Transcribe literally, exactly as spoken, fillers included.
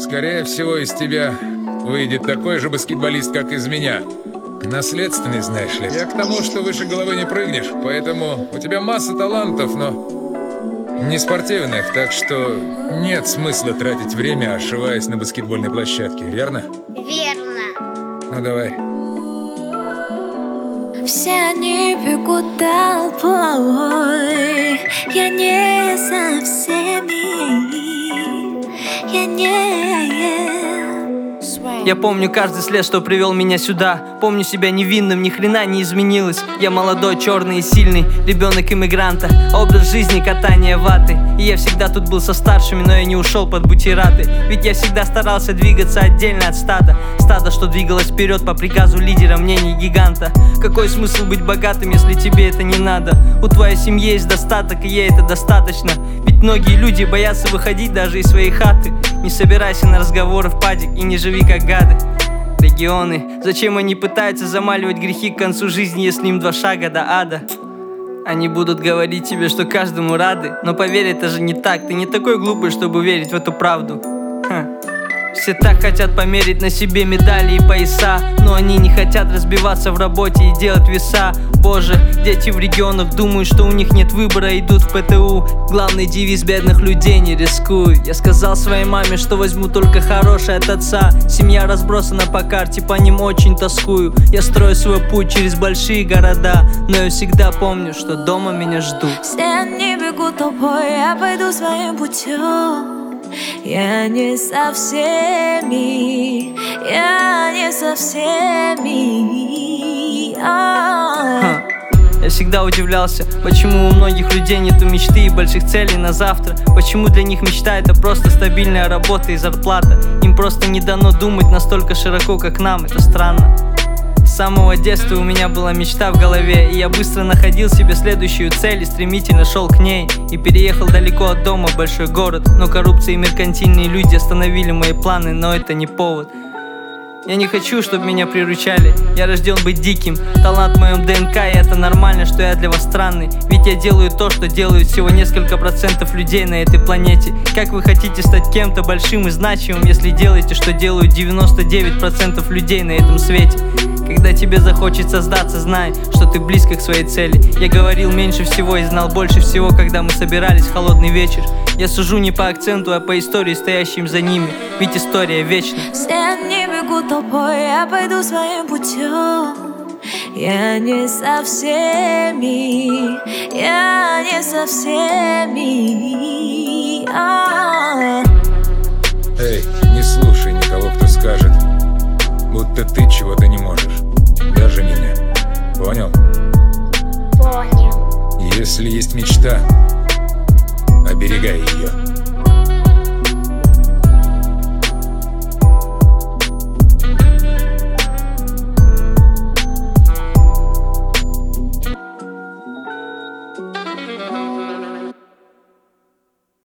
Скорее всего, из тебя выйдет такой же баскетболист, как из меня. Наследственный, знаешь ли. Я к тому, что выше головы не прыгнешь, поэтому у тебя масса талантов, но не спортивных, так что нет смысла тратить время, ошиваясь на баскетбольной площадке, верно? Верно. Ну давай. Все они бегут толпой, я не со всеми, я не... Я помню каждый след, что привел меня сюда. Помню себя невинным, ни хрена не изменилось. Я молодой, черный и сильный, ребенок иммигранта. Образ жизни, катание ваты. И я всегда тут был со старшими, но я не ушел под бутераты. Ведь я всегда старался двигаться отдельно от стада. Стадо, что двигалось вперед по приказу лидера, мнений гиганта. Какой смысл быть богатым, если тебе это не надо? У твоей семьи есть достаток, и ей это достаточно. Ведь многие люди боятся выходить даже из своей хаты. Не собирайся на разговоры в падик и не живи как гады. Регионы, зачем они пытаются замаливать грехи к концу жизни, если им два шага до ада? Они будут говорить тебе, что каждому рады, но поверь, это же не так. Ты не такой глупый, чтобы верить в эту правду. Ха. Все так хотят померить на себе медали и пояса, но они не хотят разбиваться в работе и делать веса. Боже, дети в регионах думают, что у них нет выбора, идут в ПТУ. Главный девиз бедных людей: не рискуй. Я сказал своей маме, что возьму только хорошее от отца. Семья разбросана по карте, по ним очень тоскую. Я строю свой путь через большие города, но я всегда помню, что дома меня ждут. Все они бегут толпой, я пойду своим путем. Я не со всеми, я не со всеми. Ха. Я всегда удивлялся, почему у многих людей нету мечты и больших целей на завтра. Почему для них мечта — это просто стабильная работа и зарплата. Им просто не дано думать настолько широко, как нам, это странно. С самого детства у меня была мечта в голове, и я быстро находил себе следующую цель и стремительно шел к ней. И переехал далеко от дома в большой город, но коррупция и меркантильные люди остановили мои планы, но это не повод. Я не хочу, чтобы меня приручали. Я рожден быть диким, талант в моем ДНК, и это нормально, что я для вас странный. Ведь я делаю то, что делают всего несколько процентов людей на этой планете. Как вы хотите стать кем-то большим и значимым, если делаете, что делают девяносто девять процентов людей на этом свете? Когда тебе захочется сдаться, знай, что ты близко к своей цели. Я говорил меньше всего и знал больше всего, когда мы собирались в холодный вечер. Я сужу не по акценту, а по истории, стоящим за ними. Ведь история вечна. Все они бегут толпой, я пойду своим путем. Я не со всеми, я не со всеми. А-а-а. Эй, не слушай никого, кто скажет, будто ты чего-то не можешь. Даже меня. Понял? Понял. Если есть мечта, оберегай ее.